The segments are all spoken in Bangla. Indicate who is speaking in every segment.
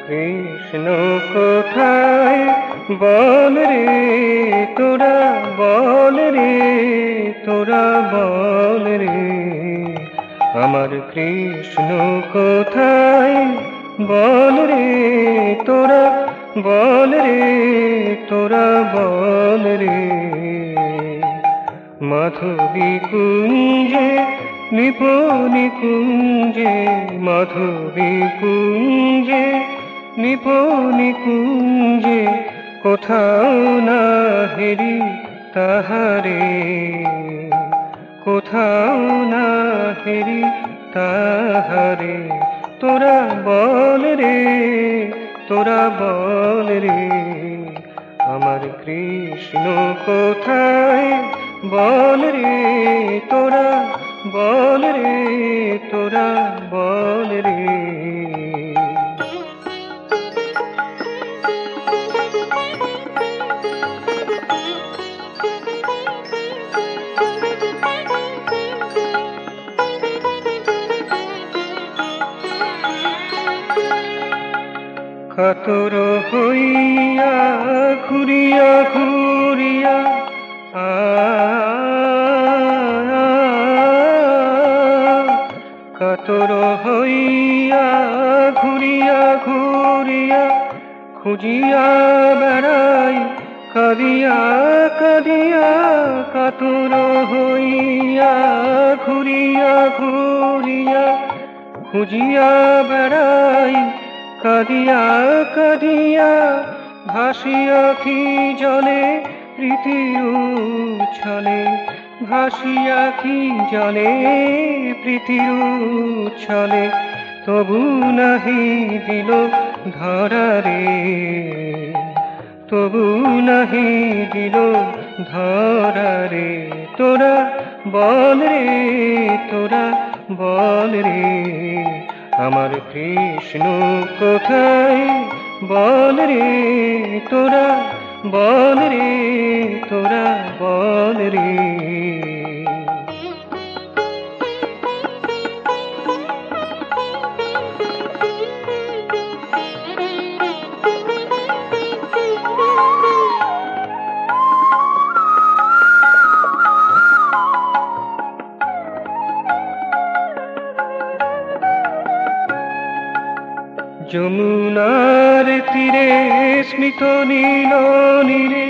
Speaker 1: কৃষ্ণ কোথায় বল রে তোরা, বল রে তোরা, বল রে আমার কৃষ্ণ কোথায় বল রে তোরা, বল রে তোরা, বল রে মাধবী কুঞ্জে নিপুণি কুঞ্জে, মাধবী কুঞ্জে নিপুণি কুঞ্জে কোথাও না হেরি তাহারে, কোথাও না হেরি তাহারে তোরা বল রে, তোরা বল রে আমার কৃষ্ণ কোথায় বল রে তোরা, বল রে তোরা, বল রে কাতর হইয়া ঘুরিয়া ঘুরিয়া কাতর হইয়া ঘুরিয়া ঘুরিয়া খুঁজিয়া বেড়াই কাঁদিয়া কাঁদিয়া, কাতর হইয়া ঘুরিয়া ঘুরিয়া খুঁজিয়া বেড়াই কাঁদিয়া কাঁদিয়া ভাসিয়া কি জলে প্রীতির উচ্ছলে, ভাসিয়া কি জলে প্রীতির উচ্ছলে তবু নাহি দিল ধরা রে, তবু নাহি দিল ধরা রে তোরা বল রে, তোরা বল রে আমার কৃষ্ণ কোথায় বল রে তোরা, বল রে তোরা, বল রে যমুনার তীরে স্মিত নীল নীরে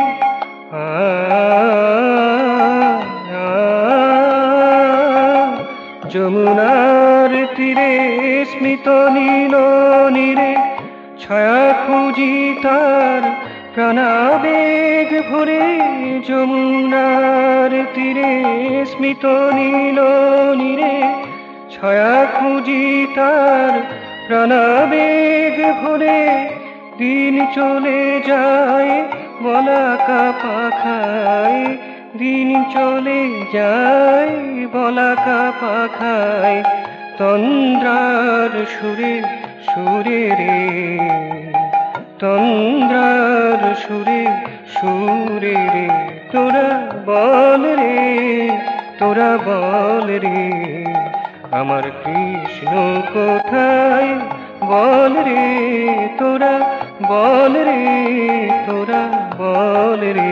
Speaker 1: যমুনার তীরে স্মিত নীল নীরে ছায়া খুঁজি তার প্রাণাবেগ ভরে, যমুনার তীরে স্মিত নীল নীরে ছায়া খুঁজি তার প্রাণাবেগ ভরে দিন চলে যায় বলাকা পাখায়, দিন চলে যায় বলাকা পাখায় তন্দ্রার সুরে সুরে রে, তন্দ্রার সুরে সুরে রে তোরা বল রে, তোরা বল রে আমার কৃষ্ণ কোথায় বল রে তোরা, বল রে তোরা, বল রে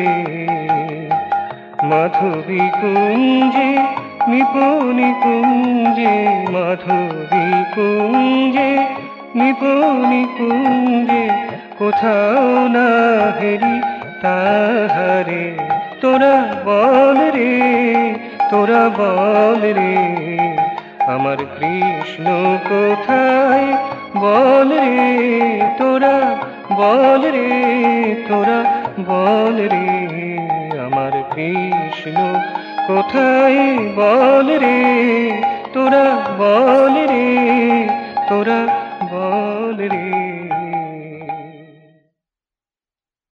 Speaker 1: মাধবী কুঞ্জে নিপুণি কুঞ্জে, মাধবী কুঞ্জে নিপুণি কুঞ্জে কোথাও না হেরি তাহারে তোরা বল রে, তোরা বল রে আমার কৃষ্ণ কোথায় বল রে তোরা, বল রে তোরা, বল রে আমার কৃষ্ণ কোথায় বল রে তোরা, বল রে তোরা।